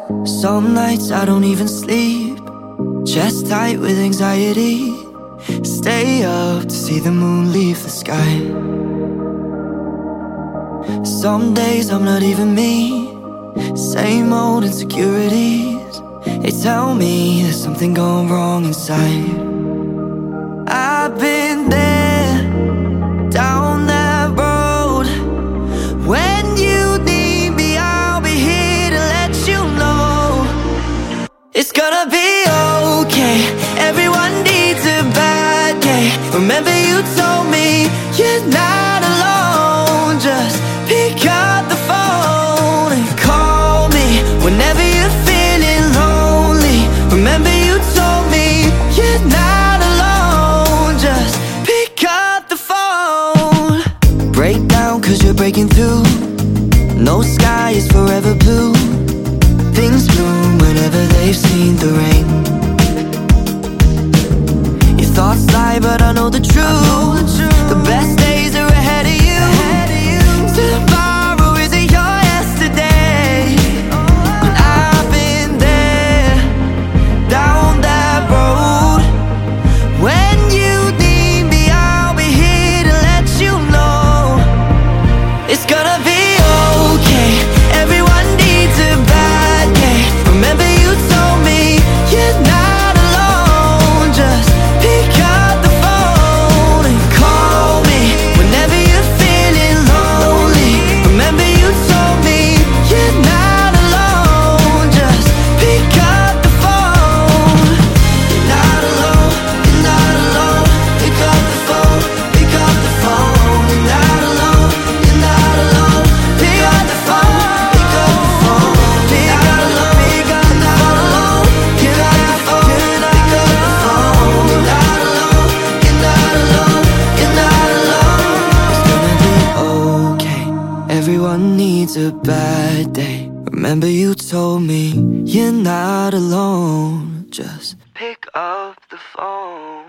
Some nights I don't even sleep, chest tight with anxiety. Stay up to see the moon leave the sky. Some days I'm not even me, same old insecurities. They tell me there's something going wrong inside. I've been there, down that road. When you need me, I'll be here to let you know it's gonna be okay. Everyone needs a bad day. Remember you told me you're not alone. Just pick up the phone and call me whenever you're feeling lonely. Remember you told me you're not alone. Just pick up the phone. Break down cause you're breaking through. No sky is forever blue. Things bloom whenever they've seen the rain. Your thoughts lie but I know the truth. The best days are ahead of you. Tomorrow isn't your yesterday. And I've been there, down that road. When you need me, I'll be here to let you know it's gonna be okay. Everyone needs a bad day. Remember you told me you're not alone. Just pick up the phone and call me whenever you're feeling lonely. Remember you told me you're not alone. Just pick up the phone. You're not alone, you're not alone. Pick up the phone, pick up the phone. You're not alone, you're not alone. Pick up the phone, pick up the phone. Pick up the phone, pick up the phone. Pick up the phone, pick up the phone. You're not alone, you're not alone. You're not alone. It's gonna be okay. Everyone needs a bad day. Remember you told me you're not alone. Just pick up the phone.